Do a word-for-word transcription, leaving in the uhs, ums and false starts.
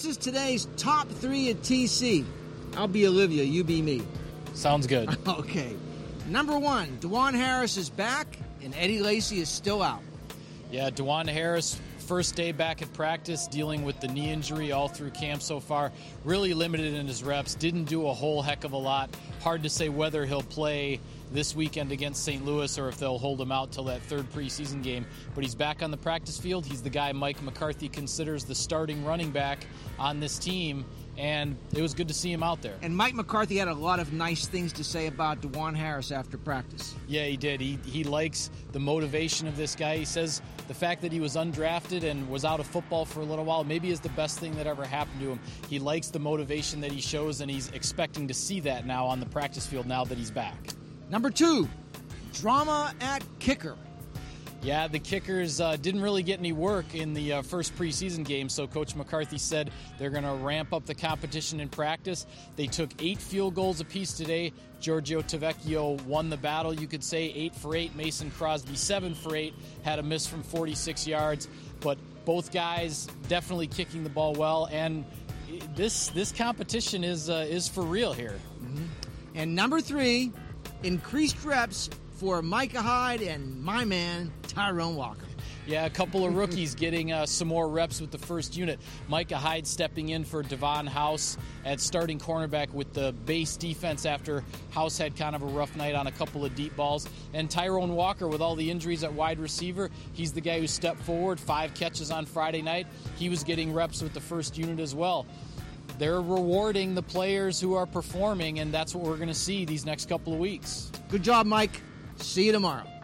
is today's top three at T C. I'll be Olivia, you be me. Sounds good. Okay. Number one, DeJuan Harris is back, and Eddie Lacy is still out. Yeah, DeJuan Harris, first day back at practice, dealing with the knee injury all through camp so far. Really limited in his reps, didn't do a whole heck of a lot. Hard to say whether he'll play this weekend against Saint Louis or if they'll hold him out till that third preseason game. But he's back on the practice field. He's the guy Mike McCarthy considers the starting running back on this team, and it was good to see him out there. And Mike McCarthy had a lot of nice things to say about DeJuan Harris after practice. Yeah, he did. He he likes the motivation of this guy. He says the fact that he was undrafted and was out of football for a little while maybe is the best thing that ever happened to him. He likes the motivation that he shows, and he's expecting to see that now on the practice field now that he's back. Number two, drama at kicker. Yeah, the kickers uh, didn't really get any work in the uh, first preseason game, so Coach McCarthy said they're going to ramp up the competition in practice. They took eight field goals apiece today. Giorgio Tavecchio won the battle, you could say, eight for eight. Mason Crosby, seven for eight, had a miss from forty-six yards. But both guys definitely kicking the ball well, and this this competition is uh, is for real here. Mm-hmm. And number three, increased reps for Micah Hyde and my man, Tyrone Walker. Yeah, a couple of rookies getting uh, some more reps with the first unit. Micah Hyde stepping in for Devon House at starting cornerback with the base defense after House had kind of a rough night on a couple of deep balls. And Tyrone Walker, with all the injuries at wide receiver, he's the guy who stepped forward, five catches on Friday night. He was getting reps with the first unit as well. They're rewarding the players who are performing, and that's what we're going to see these next couple of weeks. Good job, Mike. See you tomorrow.